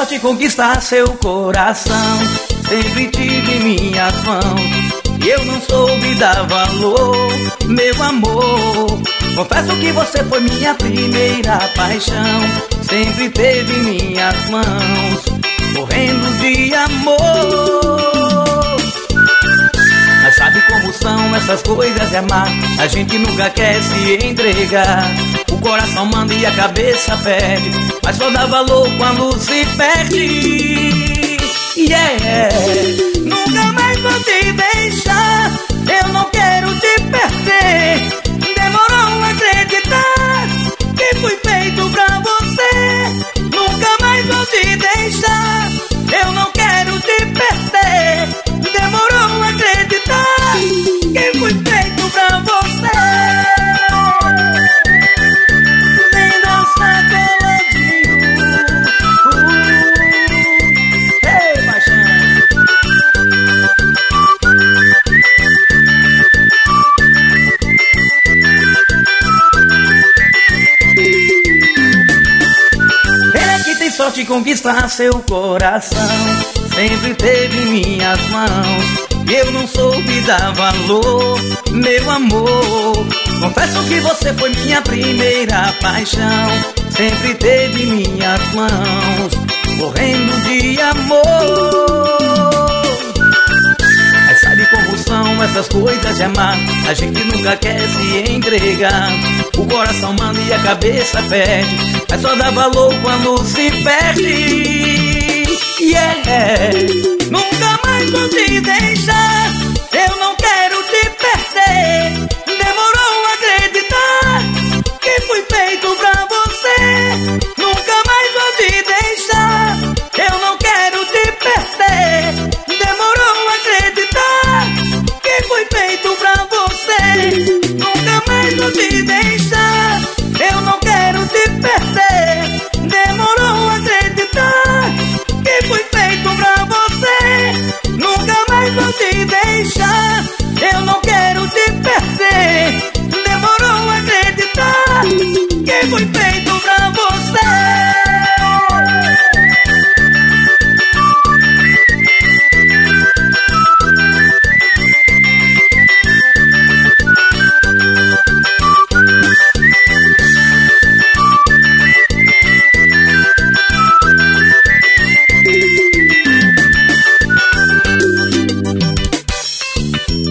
sorte conquistar seu coração. Sempre tive em minhas mãos e eu não soube dar valor, meu amor. Confesso que você foi minha primeira paixão. Sempre teve em minhas mãos, morrendo de amor. Mas sabe como são essas coisas de amar? A gente nunca quer se entregar. O coração manda e a cabeça pede, mas só dá valor quando se perde. Yeah. Nunca mais vou te deixar, eu não quero te perder. Demorou a acreditar que fui feito pra você. Nunca mais vou te deixar, eu não quero te perder. Demorou a acreditar que fui feito pra você. Vem dançar coladinho. Ei, paixão. Ele é que tem sorte de conquistar seu coração. Sempre teve em minhas mãos e eu não soube dar valor, meu amor. Confesso que você foi minha primeira paixão. Sempre teve em minhas mãos, morrendo de amor. Mas sabe como são essas coisas de amar? A gente nunca quer se entregar. O coração manda e a cabeça pede, mas só dá valor quando se perde. Yeah. Nunca mais vou te deixar,